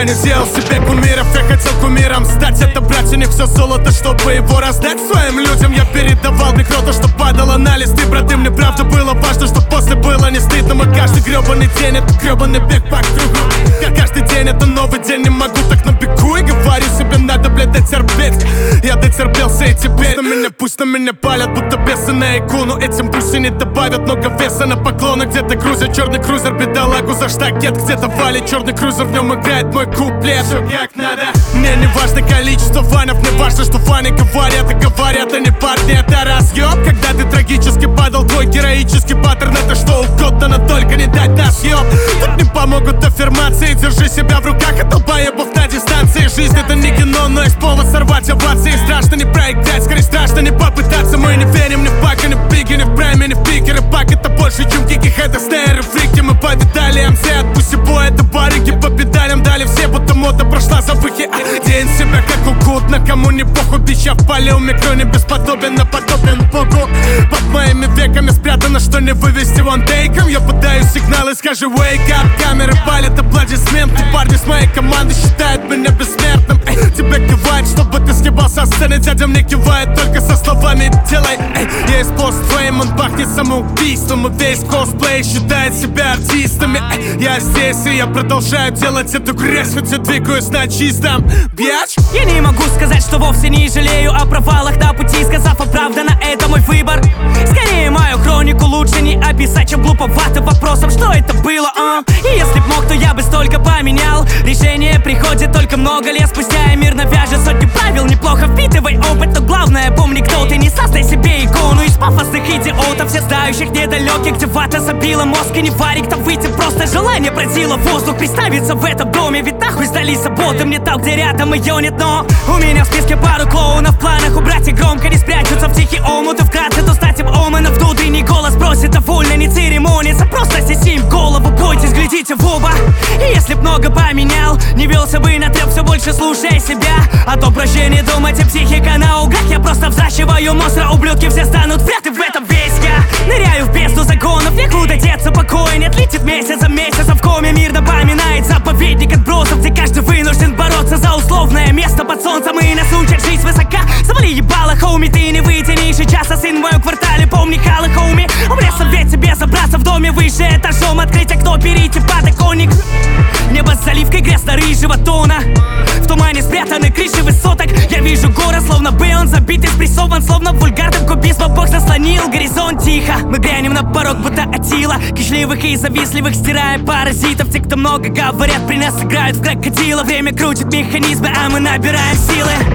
Я не сделал себе кумиров, я хотел кумиром стать. Это, братья, не все золото, чтобы его раздать своим людям. Я передавал микро, что падало на листы. Браты, мне правда было важно, что после было не стыдно. Мы каждый гребаный день, это гребаный бег по кругу. Я каждый день, это новый день, не могу так на бегу. И говорю себе, надо, блядь, дотерпеть. Я дотерпелся и теперь пусть на меня палят, будто бесы на икону. Этим пусть и не добавят много веса на поклоны. Где-то грузят черный крузер, бедолагу за штакет. Где-то валит черный крузер, в нем играет мой куплет. Все как надо. Мне не важно количество фанов, мне важно, что фаны говорят. И говорят они, парни, это разъеб. Когда ты трагически падал, твой героический паттерн. Это что угодно, но только не дать на съеб. Тут не помогут аффирмации. Держи себя в руках, и долбоебов на дистанции. Жизнь это не кино, но есть повод сорвать овации. Страшно не проиграть, скорее страшно не попытаться. Мы не верим ни в бака, ни в пиги, ни в прайме, ни в пикеры. Пак это больше, чем кики, это снейры, фрики. Мы повидали МС, отпусти бой, это барыги. По педалям дали все, будто мода прошла за выхи. День себя как угодно, кому не похуй. Бич я в поле, у микро не бесподобен, но подобен Богу. Под моими веками спрятано, что не вывести вантейком. Я подаю сигналы, скажи wake up. Камеры палят аплодисменты. Парни с моей команды считают меня бессмертным. Тебе кивает, чтобы ты съебал со сцены. Дядя мне кивает только со словами делай. Есть постфейм, он пахнет самоубийством. И весь косплей считает себя артистами. Я здесь и я продолжаю делать эту грязь, хоть я двигаюсь на чистом, бьяч. Я не могу сказать, что вовсе не жалею о провалах на пути, сказав оправданно, это мой выбор. Скорее мою хронику лучше не описать, чем глуповатым вопросом, что это было, И если б мог, то я бы столько поменял. Решение приходит только много лет спустя, и мир навяжет сотни правил. Неплохо впитывай опыт, но главное помни, кто ты. Не создай себе икону из пафосных идиотов, все знающих недалеких, где вата забила мозг. И не варик там выйти, просто желание пронзило воздух. Представиться в этом доме, ведь нахуй сдались заботы. Мне там, где рядом ее нет, но у меня в списке пару клоунов. В планах убрать их громко, не спрячутся в тихий омут. И вкратце то стать им оманом. Внутренний голос просит довольно не церемониться. Просто снеси им голову, бойтесь, глядите в оба. И если б много поменял, не велся бы на трёп, все больше слушай себя. А то проще не думать, и психика на углах. Я просто взращиваю монстра, ублюдки все станут вряд, и в этом весь я. Ныряю в бездну загонов, некуда деться, покоя нет. Летит месяц за месяцем, в коме мир напоминает заповедник отбросов, где каждый вынужден бороться за условное место под солнцем. И нас учат жить свысока. Завали ебало, хоуми, ты не вытянешь и часа. Сын в моем квартале, помни халы, хоуми. У меня совет тебе забраться в доме выше этажом, открыть окно, перейти подоконник. Небо с заливкой грязно-рыжего тона, в тумане спрятаны крыши высоток. Я вижу город, словно бы он забит и спрессован, словно вульгарным кубизмом Бог заслонил горизонт тихо. Мы глянем на порог, будто Атила, кишливых и завистливых стирая паразитов. Те, кто много говорят, при нас играют в крокодила. Время крутит механизмы, а мы набираем силы.